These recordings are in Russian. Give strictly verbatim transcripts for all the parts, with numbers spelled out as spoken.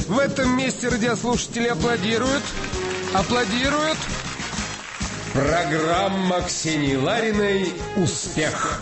В этом месте радиослушатели аплодируют. Аплодируют. Программа Ксении Лариной «Успех».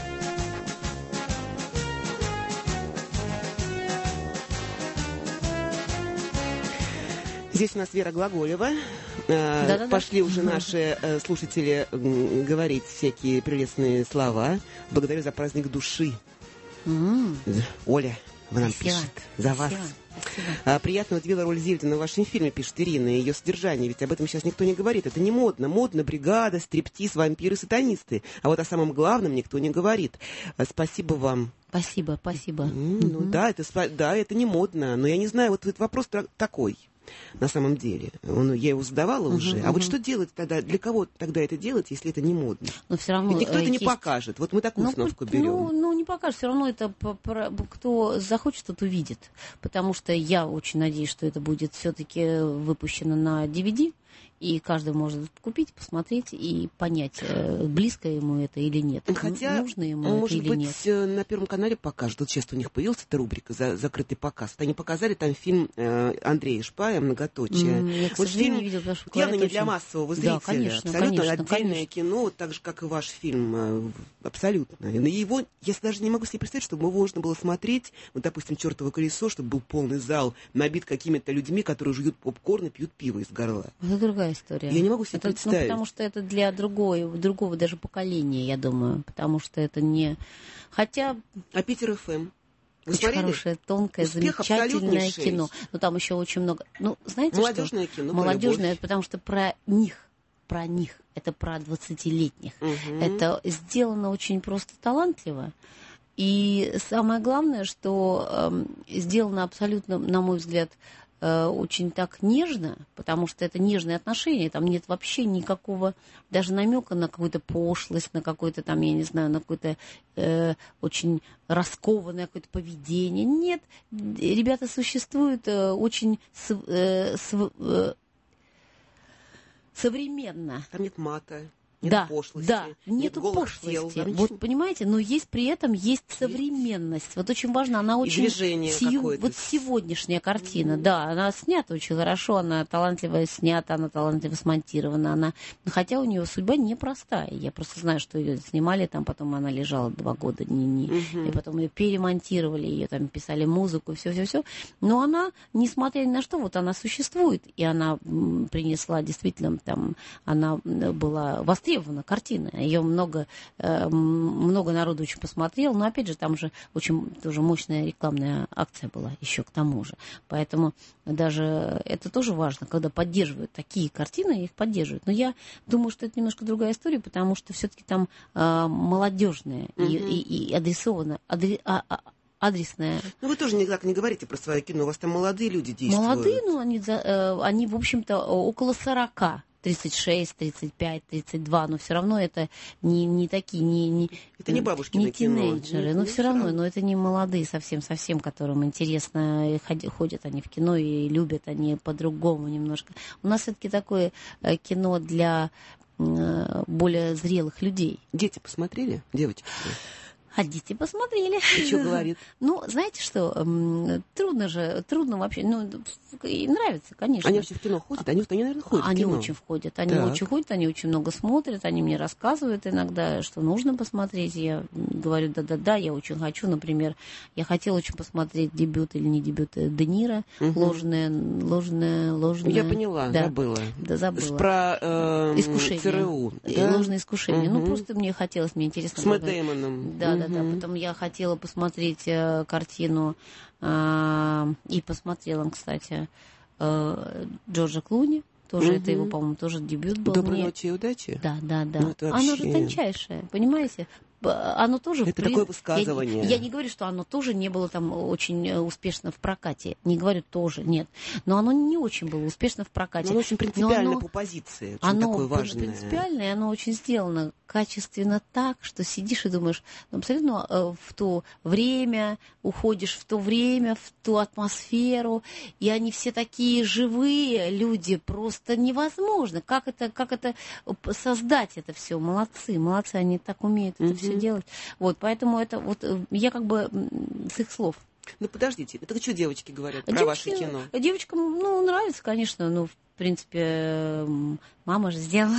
Здесь у нас Вера Глаголева. Да-да-да. Пошли уже наши слушатели говорить всякие приветственные слова. Благодарю за праздник души. Mm. Оля, вы нам пишет. За вас. А, приятно удивила роль Зельдина в вашем фильме, пишет Ирина, и ее содержание, ведь об этом сейчас никто не говорит. Это не модно. Модно бригада, стриптиз, вампиры, сатанисты. А вот о самом главном никто не говорит. А, спасибо вам. Спасибо, спасибо. Mm, ну mm-hmm. да, это, да, это не модно. Но я не знаю, вот, вот вопрос такой. На самом деле. Он, я его задавала uh-huh, уже. Uh-huh. А вот что делать тогда? Для кого тогда это делать, если это не модно? Но все равно ведь никто это есть... не покажет. Вот мы такую ну, установку берем. Ну, ну, не покажет. Все равно это кто захочет, тот увидит. Потому что я очень надеюсь, что это будет все-таки выпущено на ди ви ди. И каждый может купить, посмотреть и понять, близко ему это или нет. Хотя, нужно ему может это или быть, нет. На Первом канале покажут. Вот сейчас у них появилась эта рубрика «Закрытый показ». Вот они показали там фильм Андрея Шпая «Многоточие». Mm, я, к вот фильм не видел, потому что явно не очень... для массового зрителя. Да, конечно, абсолютно конечно, отдельное конечно. кино, так же, как и ваш фильм. Абсолютно. И его, я даже не могу себе представить, чтобы его можно было смотреть, вот, допустим, «Чёртово колесо», чтобы был полный зал, набит какими-то людьми, которые жуют попкорн и пьют пиво из горла. Это другая история. Я не могу себе это, представить. Ну, потому что это для другой, другого даже поколения, я думаю. Потому что это не... Хотя... А Питер эф эм? Вы очень смотрели? Хорошее, тонкое, Успех замечательное кино. Но там еще очень много... Ну, знаете, молодежное что? кино. Молодежное, потому что про них. Про них. Это про двадцатилетних. Угу. Это сделано очень просто талантливо. И самое главное, что э, сделано абсолютно, на мой взгляд, очень так нежно, потому что это нежные отношения, там нет вообще никакого даже намека на какую-то пошлость, на какое-то там, я не знаю, на какое-то э, очень раскованное какое-то поведение. Нет, ребята существуют э, очень св, э, св, э, современно. Там нет мата. Нет да, пошлости, да, нет нету голых пошлости. тел. Вот понимаете, но есть при этом есть современность. Вот очень важно, она очень сию, вот сегодняшняя картина, mm-hmm. да, она снята очень хорошо, она талантливо снята, она талантливо смонтирована, она, хотя у нее судьба непростая. Я просто знаю, что ее снимали, там потом она лежала два года, не, не, mm-hmm. и потом ее перемонтировали, ее там писали музыку, все-все-все. Но она, несмотря ни на что, вот она существует, и она принесла действительно там, она была востребована. Картина. Ее много, много народу очень посмотрел, но опять же там же очень тоже мощная рекламная акция была еще к тому же. Поэтому даже это тоже важно, когда поддерживают такие картины, их поддерживают. Но я думаю, что это немножко другая история, потому что все-таки там э, молодежная mm-hmm. и, и, и адресована, адре, а, а, адресная. Ну, вы тоже никак не говорите про свое кино, у вас там молодые люди действуют. Молодые, ну, они, э, они в общем-то, около сорока. тридцать шесть, тридцать пять, тридцать два, но все равно это не, не такие, не, не, это не бабушкины не тинейджеры, кино. но все равно, но это не молодые совсем-совсем, которым интересно, ходят они в кино и любят они по-другому немножко. У нас все-таки такое кино для более зрелых людей. Дети посмотрели? Девочки? А дети посмотрели. И что говорит? Ну, знаете что, трудно же, трудно вообще, ну, им нравится, конечно. Они вообще в кино ходят? Они, они наверное, ходят Они в кино. очень входят, они так. очень ходят, они очень много смотрят, они мне рассказывают иногда, что нужно посмотреть. Я говорю, да-да-да, я очень хочу, например, я хотела очень посмотреть дебют или не дебют Де Ниро, угу. ложное, ложное, ложное. Я поняла, да. забыла. Да, забыла. Про э, искушение. ЦРУ. Да? Ложное искушение. Угу. Ну, просто мне хотелось, мне интересно. С Мэтт Дэймоном. Да, да, да. Потом я хотела посмотреть э, картину, э, и посмотрела, кстати, э, Джорджа Клуни. Тоже угу. это его, по-моему, тоже дебют был. Доброй Мне... ночи и удачи. Да, да, да. Ну, вообще... Оно же тончайшее, понимаете? Оно тоже... Это при... такое высказывание. Я, я не говорю, что оно тоже не было там очень успешно в прокате. Не говорю тоже, нет. Но оно не очень было успешно в прокате. Но оно очень принципиально оно... по позиции. Очень оно такое важное. принципиально, и оно очень сделано качественно так, что сидишь и думаешь, ну, абсолютно э, в то время, уходишь в то время, в ту атмосферу, и они все такие живые люди, просто невозможно. Как это, как это создать это все? Молодцы, молодцы, они так умеют это mm-hmm. все делать. Вот, поэтому это вот я как бы с их слов Ну, подождите, это что девочки говорят про девочки, ваше кино? Девочкам, ну, нравится, конечно, ну, в принципе, мама же сделала,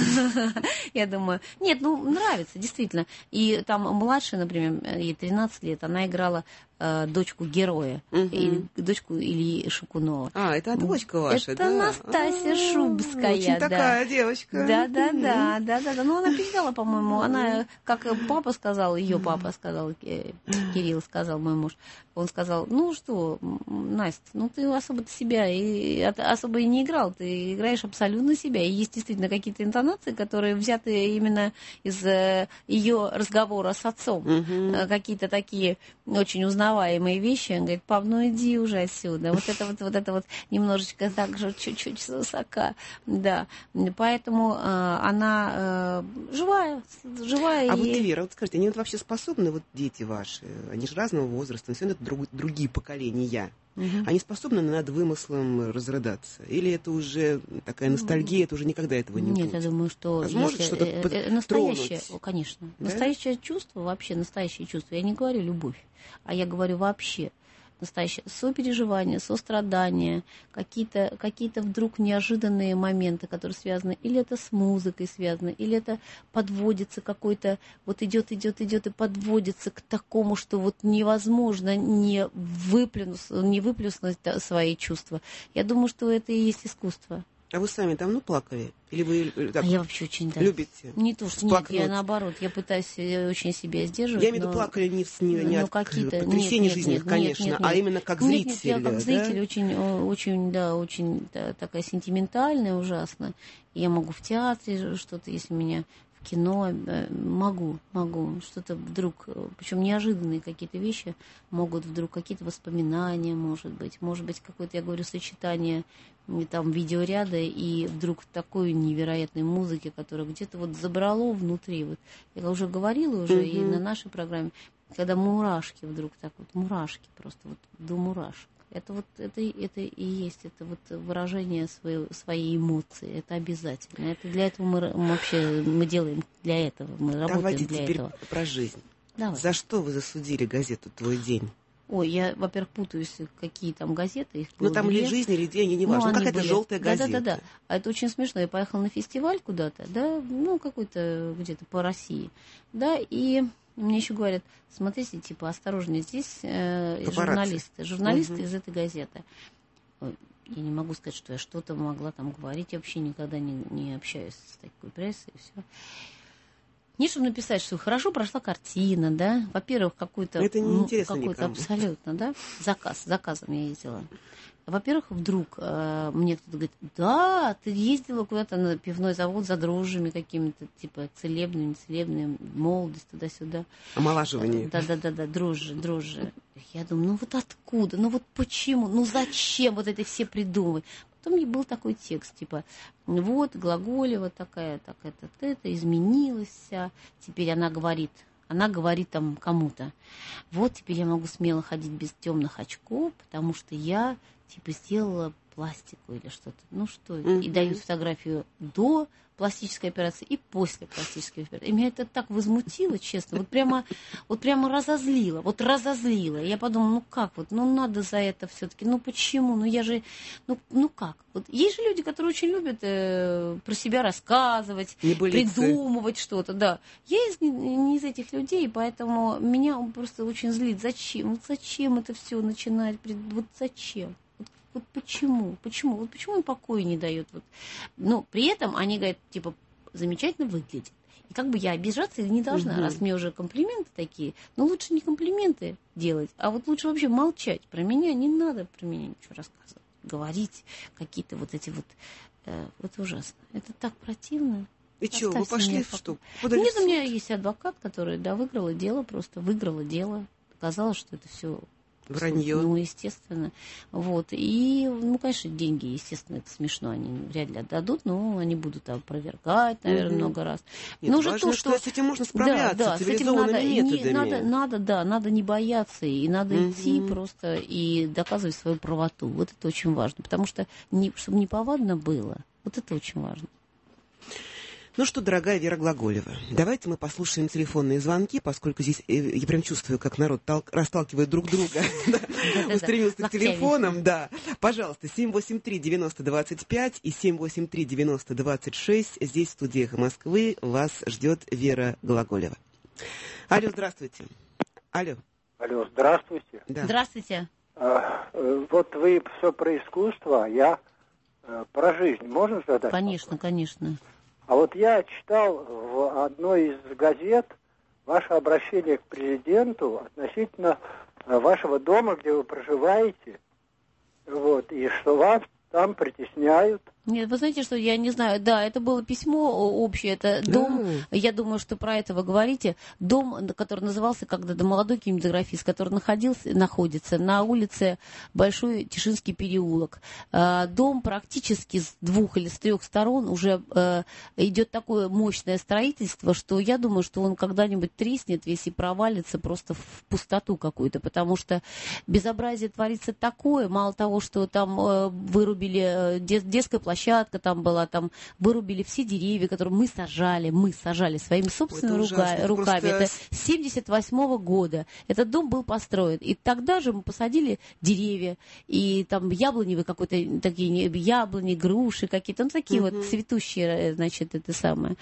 я думаю. Нет, ну, нравится, действительно. И там младшая, например, ей тринадцать лет, она играла э, дочку героя, угу. и, дочку Ильи Шукунова. А, это дочка ваша, это да? Это Настасья А-а-а, Шубская. Очень да. такая девочка. Да, да, да, да, да, да. Ну, она передала, по-моему, она, как папа сказал, ее папа сказал, Кирилл сказал, мой муж, он сказал, ну что, Настя, ну ты особо-то себя и особо и не играл, ты играешь абсолютно себя. И есть действительно какие-то интонации, которые взяты именно из ее разговора с отцом. Uh-huh. Какие-то такие очень узнаваемые вещи. Он говорит, пап, ну иди уже отсюда. Вот это вот, вот это вот немножечко так же чуть-чуть высока. Да. Поэтому э, она э, живая, живая. А и... вот, Вера, вот скажите, они вот вообще способны, вот дети ваши, они же разного возраста, все это друг, другие поколения. Угу. Они способны над вымыслом разрыдаться? Или это уже такая ностальгия, это уже никогда этого не Нет, будет? я думаю, что... Возможно, если, что-то э, настоящее, тронуть? Конечно. Да? Настоящее чувство, вообще настоящее чувство. Я не говорю любовь, а я говорю вообще. Настоящее сопереживание, сострадание, какие-то, какие-то вдруг неожиданные моменты, которые связаны, или это с музыкой связано, или это подводится какой-то, вот идет, идет, идет и подводится к такому, что вот невозможно не выплюнуть, не выплюснуть свои чувства. Я думаю, что это и есть искусство. А вы сами давно плакали? Или вы так, а я вообще очень, да. любите? Не то, что нет, я наоборот, я пытаюсь очень себя сдерживать. Я имею в виду, плакали не, не, не от потрясений жизненных, конечно, нет, нет, а именно как нет, зритель. Нет, я как да? зритель очень, очень, да, очень да, такая сентиментальная, ужасно. Я могу в театре что-то, если меня... кино, могу, могу, что-то вдруг, причем неожиданные какие-то вещи могут вдруг, какие-то воспоминания, может быть, может быть, какое-то, я говорю, сочетание там видеоряда и вдруг такой невероятной музыки, которая где-то вот забрало внутри, вот, я уже говорила уже mm-hmm. и на нашей программе, когда мурашки вдруг так вот, мурашки просто вот до мурашек. Это вот это, это и есть, это вот выражение своей, своей эмоции, это обязательно. Это для этого мы, мы вообще мы делаем для этого, мы работаем Давайте для теперь этого. Про жизнь. Давай. За что вы засудили газету «Твой день»? Ой, я, во-первых, путаюсь, какие там газеты. Их ну, там или жизнь, или день, не важно. Ну, какая-то были... желтая газета. Да-да-да. А это очень смешно. Я поехала на фестиваль куда-то, да, ну, какой-то где-то по России, да, и мне еще говорят, смотрите, типа, осторожнее, здесь э, журналисты, журналисты угу. из этой газеты. Я не могу сказать, что я что-то могла там говорить. Я вообще никогда не, не общаюсь с такой прессой и все. Не чтобы написать, что хорошо прошла картина, да. Во-первых, какой-то... Это неинтересно какой-то никому. Абсолютно, да. Заказ, заказом я ездила. Во-первых, вдруг э, мне кто-то говорит, да, ты ездила куда-то на пивной завод за дрожжами какими-то, типа, целебными, целебными, молодость туда-сюда. Омолаживание. Да-да-да, дрожжи, дрожжи. Я думаю, ну вот откуда, ну вот почему, ну зачем вот это все придумывать? Потом мне был такой текст, типа, вот, Глаголева такая, так это, это, изменилась вся, теперь она говорит... Она говорит там кому-то, вот теперь я могу смело ходить без темных очков, потому что я типа сделала пластику или что-то. Ну что, mm-hmm. и дают фотографию до пластической операции и после пластической операции. И меня это так возмутило, честно, вот прямо, вот прямо разозлило, вот разозлило. Я подумала, ну как вот, ну надо за это все-таки, ну почему, ну я же, ну, ну как. Вот есть же люди, которые очень любят э, про себя рассказывать, придумывать что-то, да. Я из, не, не из этих людей, поэтому меня просто очень злит. Зачем? Вот зачем это все начинать? Вот зачем? Вот почему? Почему? Вот почему им покоя не дает? Вот. Но при этом они говорят, типа, замечательно выглядит. И как бы я обижаться не должна, угу. раз мне уже комплименты такие. Но лучше не комплименты делать, а вот лучше вообще молчать. Про меня не надо про меня ничего рассказывать. Говорить какие-то вот эти вот... Э, вот ужасно. Это так противно. И что, вы пошли в что? Нет, у меня есть адвокат, который, да, выиграла дело, просто выиграла дело. Оказалось, что это все... Вранье. Ну, естественно. Вот. И, ну, конечно, деньги, естественно, это смешно, они вряд ли отдадут, но они будут опровергать, наверное, mm-hmm. много раз. Нет, но уже то, что... что с этим можно справляться да, да, цивилизованными с этим надо, методами. Не, надо, надо, да, надо не бояться, и надо mm-hmm. идти просто и доказывать свою правоту. Вот это очень важно, потому что, не, чтобы неповадно было, вот это очень важно. Ну что, дорогая Вера Глаголева, давайте мы послушаем телефонные звонки, поскольку здесь я прям чувствую, как народ расталкивает друг друга, устремился к телефонам, да. Пожалуйста, семь восемь три девяносто двадцать пять и семь восемь три девяносто двадцать шесть. Здесь, в студии «Эхо Москвы», вас ждет Вера Глаголева. Алло, здравствуйте. Алло. Алло, здравствуйте. Да. Здравствуйте. А, вот вы все про искусство, а я а, про жизнь. Можно задать? Конечно, вопрос? Конечно. А вот я читал в одной из газет ваше обращение к президенту относительно вашего дома, где вы проживаете, вот, и что вас там притесняют. Нет, вы знаете, что я не знаю, да, это было письмо общее, это дом, mm. я думаю, что про это вы говорите, дом, который назывался когда-то молодой кинематографист, который находился, находится на улице Большой Тишинский переулок. Дом практически с двух или с трех сторон уже идет такое мощное строительство, что я думаю, что он когда-нибудь треснет весь и провалится просто в пустоту какую-то, потому что безобразие творится такое, мало того, что там вырубили детское площадку, площадка там была, там вырубили все деревья, которые мы сажали, мы сажали своими собственными Ой, рука, это руками. Просто... Это с семьдесят восьмого года. Этот дом был построен. И тогда же мы посадили деревья, и там яблоневые какой-то, такие яблони, груши какие-то, ну, такие uh-huh. вот цветущие, значит, это самое,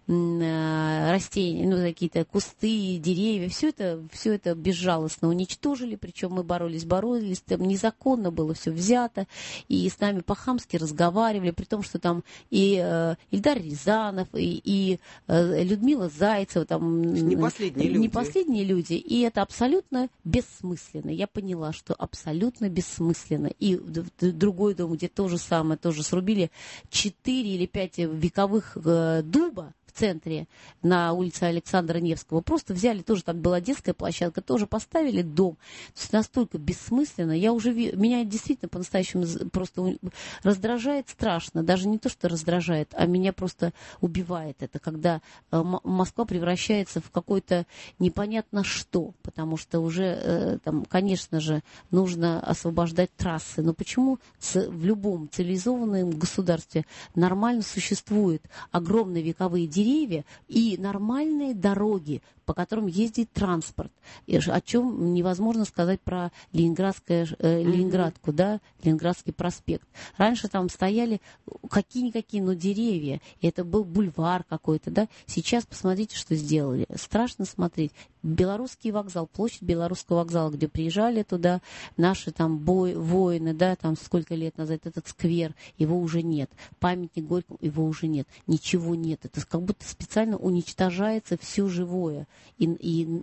растения, ну, какие-то кусты, деревья. Все это, все это безжалостно уничтожили, причем мы боролись, боролись, там незаконно было все взято, и с нами по-хамски разговаривали, при том, что там и э, Ильдар Рязанов, и, и э, Людмила Зайцева, там не последние, люди. не последние люди, и это абсолютно бессмысленно. Я поняла, что абсолютно бессмысленно. И в, в другой дом, где то же самое, тоже срубили четыре или пять вековых э, дуба в центре, на улице Александра Невского, просто взяли, тоже там была детская площадка, тоже поставили дом. То есть настолько бессмысленно. Я уже, меня действительно по-настоящему просто раздражает страшно. Даже не то, что раздражает, а меня просто убивает это, когда Москва превращается в какое-то непонятно что, потому что уже, там, конечно же, нужно освобождать трассы. Но почему в любом цивилизованном государстве нормально существуют огромные вековые деревья, деревья и нормальные дороги, по которым ездит транспорт, о чем невозможно сказать про Ленинградское, э, Ленинградку, да, Ленинградский проспект. Раньше там стояли какие-никакие, но деревья, и это был бульвар какой-то, да. Сейчас посмотрите, что сделали. Страшно смотреть. Белорусский вокзал, площадь Белорусского вокзала, где приезжали туда наши там бой, воины, да, там сколько лет назад, этот сквер, его уже нет. Памятник Горькому, его уже нет. Ничего нет. Это как будто специально уничтожается все живое. И, и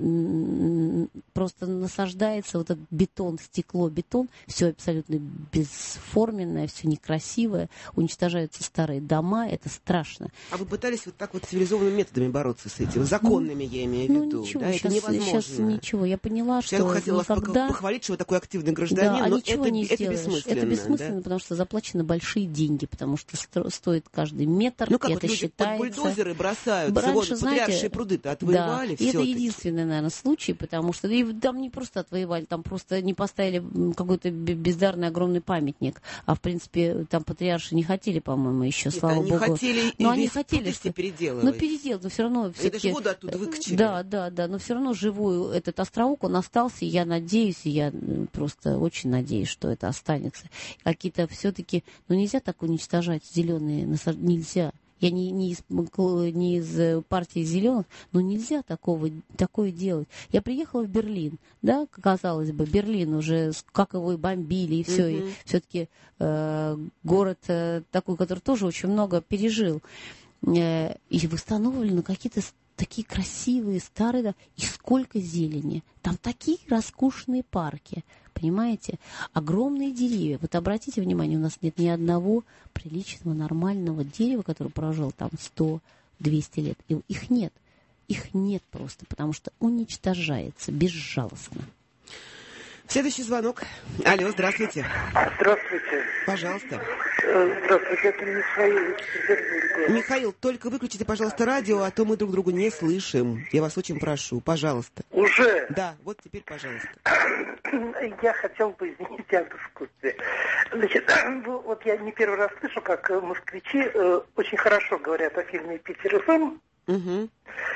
просто насаждается вот этот бетон, стекло, бетон, все абсолютно бесформенное, все некрасивое, уничтожаются старые дома, это страшно. А вы пытались вот так вот цивилизованными методами бороться с этим, законными, я имею в виду? Ну, ничего, да, сейчас, это невозможно. Сейчас ничего, я поняла, что я хотела никогда... вас похвалить, что вы такой активный гражданин, да, но а ничего это, не это сделаешь. бессмысленно. Это бессмысленно, да? Потому что заплачены большие деньги, потому что сто, стоит каждый метр, ну как, и вот это люди считается... под бульдозеры бросаются, раньше, вот, знаете, потрясшие пруды-то отвоевали, да, все. И это единственный, наверное, случай, потому что и там не просто отвоевали, там просто не поставили какой-то бездарный огромный памятник, а в принципе там патриарши не хотели, по-моему, еще, Нет, слава они богу. Хотели, но они хотели, что... переделывать. Ну, переделать, но все равно... Это же воду оттуда выкачали. Да, да, да, но все равно живой этот островок, он остался, и я надеюсь, и я просто очень надеюсь, что это останется. Какие-то все-таки, ну, нельзя так уничтожать зеленые насаждения, нельзя. Я не, не, из, не из партии зеленых, но нельзя такого, такое делать. Я приехала в Берлин, да, казалось бы, Берлин уже, как его и бомбили, и все, mm-hmm. и все-таки э, город э, такой, который тоже очень много пережил. Э, и восстановлены какие-то такие красивые, старые, да, и сколько зелени. Там такие роскошные парки, понимаете? Огромные деревья. Вот обратите внимание, у нас нет ни одного приличного, нормального дерева, которое прожил там сто-двести лет. И их нет. Их нет просто, потому что уничтожается безжалостно. Следующий звонок. Алло, здравствуйте. Здравствуйте. Пожалуйста. Здравствуйте, это Михаил из Петербурга. Михаил, только выключите, пожалуйста, радио, а то мы друг друга не слышим. Я вас очень прошу, пожалуйста. Уже? Да, вот теперь, пожалуйста. Я хотел бы изменить об искусстве. Значит, вот я не первый раз слышу, как москвичи э, очень хорошо говорят о фильме «Питер ФМ». Угу.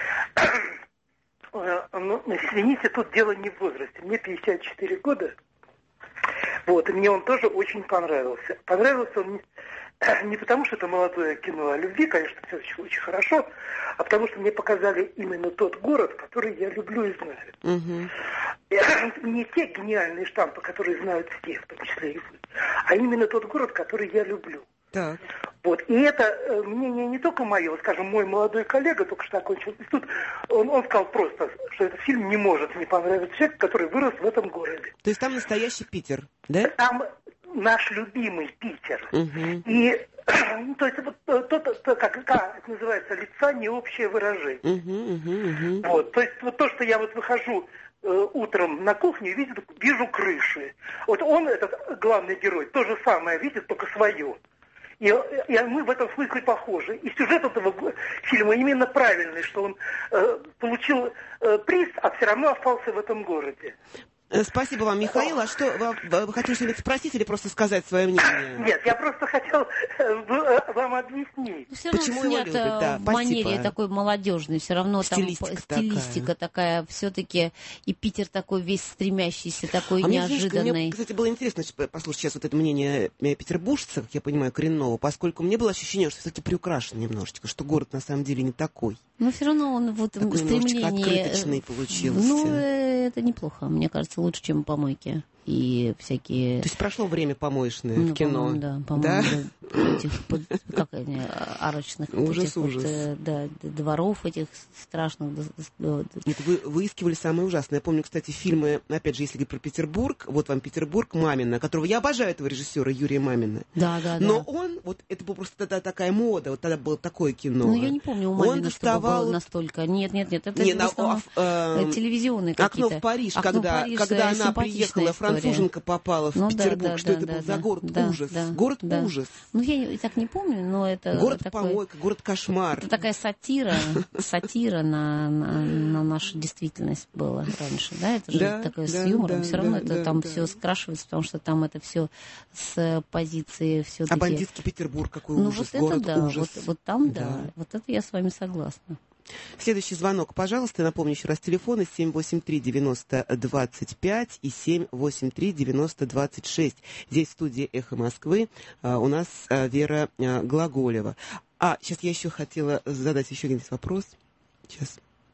э, ну, извините, тут дело не в возрасте. Мне пятьдесят четыре года. Вот, и мне он тоже очень понравился. Понравился он не потому, что это молодое кино о любви, конечно, все очень, очень хорошо, а потому что мне показали именно тот город, который я люблю и знаю. Угу. Не те гениальные штампы, которые знают все, в том числе и вы, а именно тот город, который я люблю. Так. Вот. И это э, мнение не только мое, скажем, мой молодой коллега, только что окончил институт, он, он сказал просто, что этот фильм не может не понравиться человеку, который вырос в этом городе. То есть там настоящий Питер, да? Там наш любимый Питер. Угу. И то есть вот то, то, то, как, как это называется, лица не общее выражение. Угу, угу, угу. Вот. То есть вот то, что я вот выхожу э, утром на кухню и вижу, вижу крыши. Вот он, этот главный герой, то же самое видит, только свое. И, и мы в этом смысле похожи. И сюжет этого фильма именно правильный, что он э, получил э, приз, а все равно остался в этом городе. Спасибо вам, Михаил. А что, вы, вы хотели что-нибудь спросить или просто сказать свое мнение? Нет, я просто хотел вам объяснить. Ну, все равно почему снято его любят, да, в манере такой молодежной. Все равно стилистика там стилистика такая, такая все-таки. И Питер такой весь стремящийся, такой а неожиданный. Мне, мне, кстати, было интересно послушать сейчас вот это мнение петербуржца, как я понимаю, коренного, поскольку мне было ощущение, что все-таки приукрашен немножечко, что город на самом деле не такой. Но все равно он вот такой стремление... открыточный получился. Ну, это неплохо, мне кажется, лучше, чем помойки и всякие... То есть прошло время помоечное ну, в кино? По-моему, да, по-моему, да? Да, этих, под, как они, арочных... Ужас, этих ужас. Вот, да, дворов этих страшных. Нет, вы выискивали самое ужасное. Я помню, кстати, фильмы, опять же, если говорить про Петербург, вот вам Петербург, Мамина, которого я обожаю, этого режиссера Юрия Мамина. Да, да, да. Но он, вот это была просто тогда такая мода, вот тогда было такое кино. Ну, я не помню у Мамина, он доставал... чтобы было настолько. Нет, нет, нет, это не, в основном на, э, телевизионные какие-то. «Окно в Париж», «Окно когда, в Париж», когда она приехала, француженка попала в ну, Петербург, да, да, что да, это да, был да, за город да, ужас. Да, город да. ужас. Ну, я так не помню, но это... Город такой... помойка, город кошмар. Это такая сатира, сатира на, на, на нашу действительность была раньше, да? Это же да, такое да, с юмором. Да, все равно да, это да, там да. все скрашивается, потому что там это все с позиции все-таки... А бандитский Петербург, какой ну, ужас, вот город это да, ужас. Вот, вот там да. да, вот это я с вами согласна. Следующий звонок, пожалуйста. Напомню еще раз телефоны семь восемь три девяносто двадцать пять и семь восемь три девяносто двадцать шесть. Здесь в студии «Эхо Москвы» а, у нас а, Вера а, Глаголева. А, сейчас я еще хотела задать еще один вопрос. Сейчас.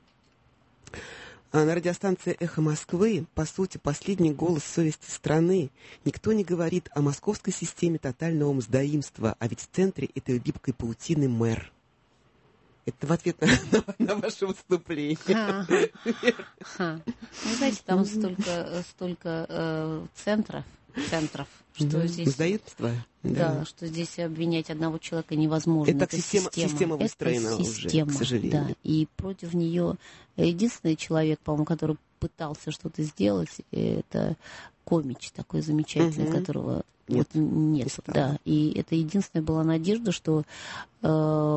А, на радиостанции «Эхо Москвы», по сути, последний голос совести страны. Никто не говорит о московской системе тотального мздоимства, а ведь в центре этой гибкой паутины мэр. Это в ответ на, на, на ваше выступление. Ага. Ага. Вы знаете, там столько, столько э, центров, центров, что да. здесь... Сдоимство? Да. да, что здесь обвинять одного человека невозможно. Это, это система, система. система выстроена это система, уже, к сожалению. Да. И против нее единственный человек, по-моему, который пытался что-то сделать, это Комич, такой замечательный, угу. которого... Нет, вот нет, не да. И это единственная была надежда, что э,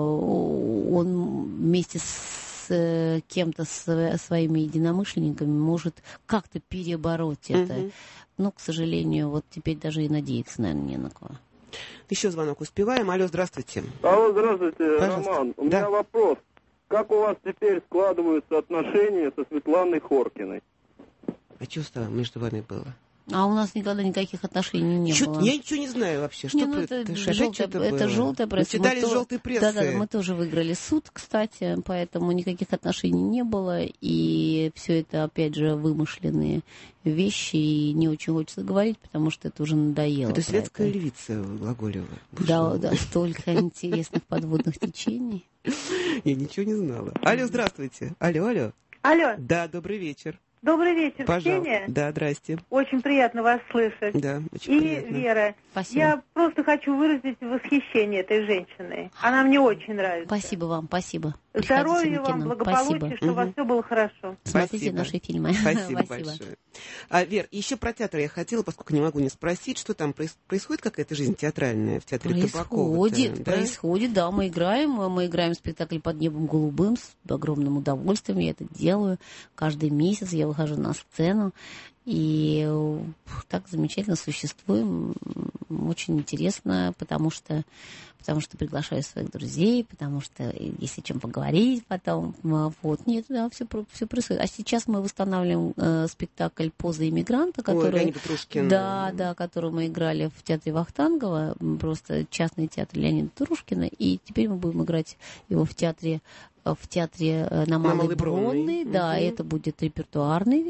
он вместе с э, кем-то, с своими единомышленниками может как-то перебороть это. Угу. Но, к сожалению, вот теперь даже и надеяться, наверное, не на кого. Еще звонок успеваем. Алло, здравствуйте. Алло, здравствуйте, пожалуйста. Роман. У да. меня вопрос. Как у вас теперь складываются отношения со Светланой Хоркиной? А что между вами было? А у нас никогда никаких отношений не Чё, было. Я ничего не знаю вообще. Что не, ну, это, это, желтая, это желтая пресса. Мы читали мы желтой то... прессы. Да, да, мы тоже выиграли суд, кстати, поэтому никаких отношений не было. И все это, опять же, вымышленные вещи. И не очень хочется говорить, потому что это уже надоело. Это светская это. львица Глаголева. Да, да, столько интересных подводных течений. Я ничего не знала. Алло, здравствуйте. Алло, алло. Алло. Да, добрый вечер. Добрый вечер, пожалуйста. Ксения. Да, здрасте. Очень приятно вас слышать. Да, очень И приятно. Вера. Спасибо. Я просто хочу выразить восхищение этой женщиной. Она мне очень нравится. Спасибо вам, спасибо. Здоровья вам, благополучия, чтобы у вас все было хорошо. Смотрите наши фильмы. Спасибо, Спасибо. большое. А, Вер, еще про театр я хотела, поскольку не могу не спросить, что там происходит, какая-то жизнь театральная в театре Табакова? Происходит, да? происходит, да, мы играем, мы играем спектакль «Под небом голубым» с огромным удовольствием, я это делаю. Каждый месяц я выхожу на сцену, и так замечательно существуем. очень интересно, потому что, потому что приглашаю своих друзей, потому что есть о чем поговорить потом. Вот. Нет, да, все, все происходит. А сейчас мы восстанавливаем э, спектакль «Поза иммигранта», который, Ой, Трушкин. Да, да, который мы играли в театре Вахтангова, просто частный театр Леонида Трушкина, и теперь мы будем играть его в театре в театре на Малой, на Малой Бронной, Бронной. Да, угу. Это будет репертуарный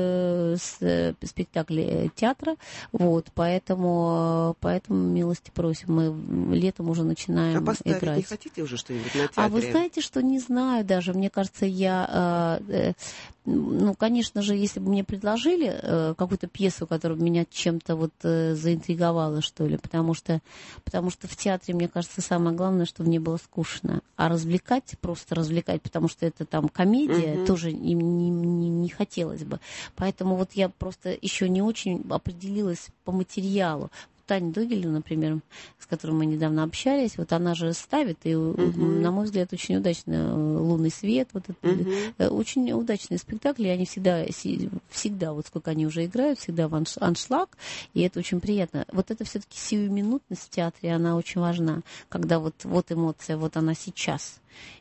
э, с, э, спектакль э, театра, вот, поэтому, поэтому милости просим, мы летом уже начинаем а поставить играть. Не хотите уже что-нибудь на театре? А вы знаете, что не знаю даже, мне кажется, я, э, э, ну, конечно же, если бы мне предложили э, какую-то пьесу, которая меня чем-то вот э, заинтриговала, что ли, потому что, потому что в театре, мне кажется, самое главное, чтобы мне было скучно, а развлекать, просто развлекать, потому что это там комедия, uh-huh. тоже им не, не, не хотелось бы. Поэтому вот я просто еще не очень определилась по материалу. Таня Догилева, например, с которой мы недавно общались, вот она же ставит, и, uh-huh. на мой взгляд, очень удачно «Лунный свет», вот это, uh-huh. очень удачные спектакли, они всегда, всегда, вот сколько они уже играют, всегда в аншлаг, и это очень приятно. Вот это все-таки сиюминутность в театре, она очень важна, когда вот, вот эмоция, вот она сейчас.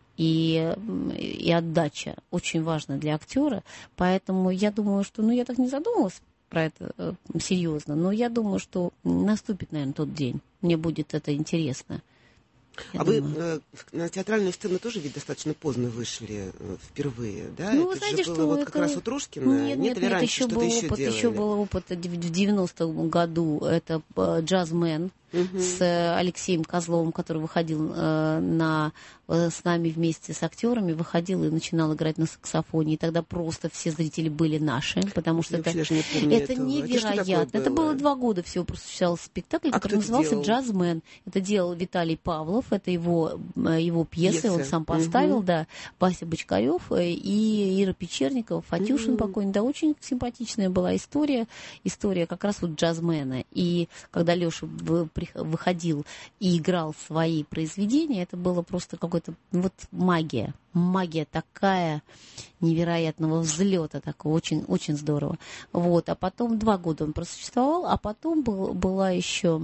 И, и отдача очень важна для актера, поэтому я думаю, что, ну, я так не задумывалась про это э, серьезно, но я думаю, что наступит, наверное, тот день, мне будет это интересно. Я а думаю. Вы э, на театральную сцену тоже ведь достаточно поздно вышли э, впервые, да? Ну, это вы знаете, же было что вот это... как раз у Трушкина? Нет, нет, нет, нет, раньше еще был еще опыт, делали? еще был опыт в девяностом году, это «Джазмен», Uh-huh. с Алексеем Козловым, который выходил э, на, э, с нами вместе с актерами, выходил и начинал играть на саксофоне. И тогда просто все зрители были наши, потому что это, это невероятно. Это, это было два года всего просто существовал спектакль, а который назывался «Джазмен». Это делал Виталий Павлов, это его, его пьесы, он сам поставил, uh-huh. да, Вася Бочкарев и Ира Печерникова, Фатюшин uh-huh. покойный. Да, очень симпатичная была история, история как раз вот «Джазмена». И когда Леша выходил и играл свои произведения, это было просто какой-то вот магия. Магия такая невероятного взлета, такого очень, очень здорово. Вот. А потом два года он просуществовал, а потом был, была еще...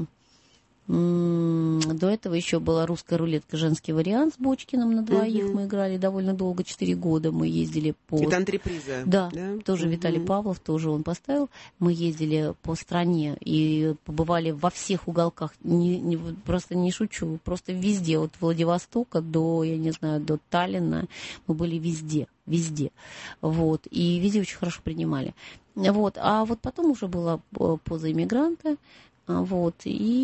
До этого еще была «Русская рулетка», женский вариант с Бочкиным на двоих. Uh-huh. Мы играли довольно долго, четыре года. Мы ездили по... Это антреприза. Да, да? тоже uh-huh. Виталий Павлов, тоже он поставил. Мы ездили по стране и побывали во всех уголках. Не, не, просто не шучу, просто везде. От Владивостока до, я не знаю, до Таллина. Мы были везде, везде. Вот. И везде очень хорошо принимали. Вот. А вот потом уже была «Поза иммигранта». Вот,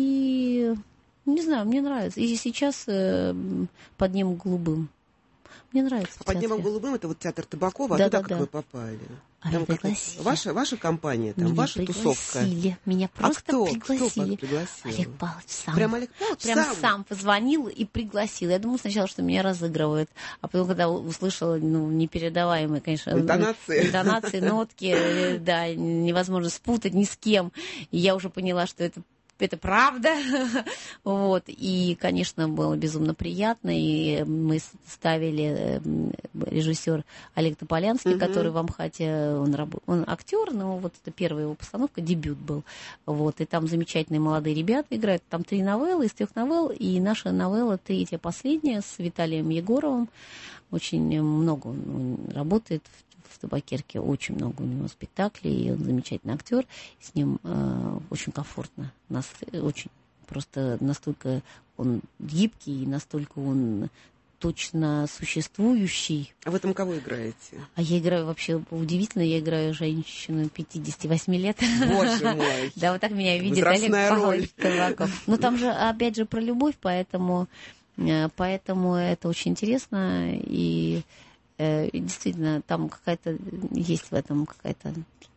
и не знаю, мне нравится. И сейчас э, «Под небом голубым». Мне нравится. А «Под небом голубым» это вот театр Табакова, а да, туда да, как да. вы попали? А там как ваша, ваша компания, там, меня ваша пригласили. тусовка. Меня просто а кто? пригласили. Кто пригласил? Олег Павлович сам. Прям Олег Павлович Прям сам? сам позвонил и пригласил. Я думала сначала, что меня разыгрывают. А потом, когда услышала, ну, непередаваемые, конечно, интонации, интонации нотки, да, невозможно спутать ни с кем. И я уже поняла, что это Это правда. Вот. И, конечно, было безумно приятно. И мы ставили режиссер Олег Тополянский, uh-huh. который в Амхате, он, раб... он актер, но вот это первая его постановка, дебют был. Вот. И там замечательные молодые ребята играют. Там три новеллы, из трех новелл. И наша новелла, третья, последняя, с Виталием Егоровым. Очень много он работает в Табакерке, очень много у него спектаклей, и он замечательный актер, с ним э, очень комфортно, нас, очень просто настолько он гибкий, настолько он точно существующий. А вы там кого играете? А я играю вообще удивительно, я играю женщину пятидесяти восьми лет. Боже мой! Да, вот так меня видит Олег Павлович Табаков. Но там же, опять же, про любовь, поэтому, поэтому это очень интересно, и действительно, там какая-то есть в этом какая-то...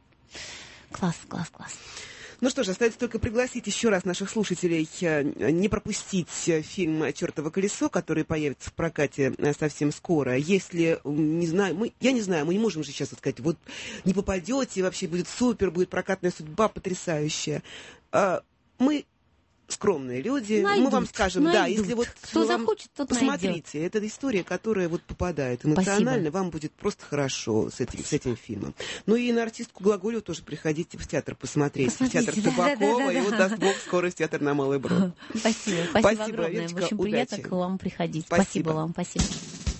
Класс, класс, класс. Ну что ж, остается только пригласить еще раз наших слушателей не пропустить фильм «Чертово колесо», который появится в прокате совсем скоро. Если, не знаю, мы, я не знаю, мы не можем же сейчас вот сказать, вот не попадете, вообще будет супер, будет прокатная судьба потрясающая. Мы скромные люди. Найдут, Мы вам скажем, найдут. да, если вот кто захочет, тот посмотрите, найдет. это история, которая вот попадает эмоционально, Спасибо. Вам будет просто хорошо с этим, с этим фильмом. Ну и на артистку Глаголеву тоже приходите в театр посмотреть, посмотрите, в театр Табакова, да, да, да, и вот даст Бог скоро в театр на Малый Брод. Спасибо, спасибо, спасибо огромное. Верочка, очень удачи. Приятно к вам приходить. Спасибо, спасибо вам, спасибо.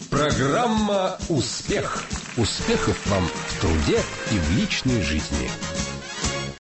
Программа «Успех». Успехов вам в труде и в личной жизни.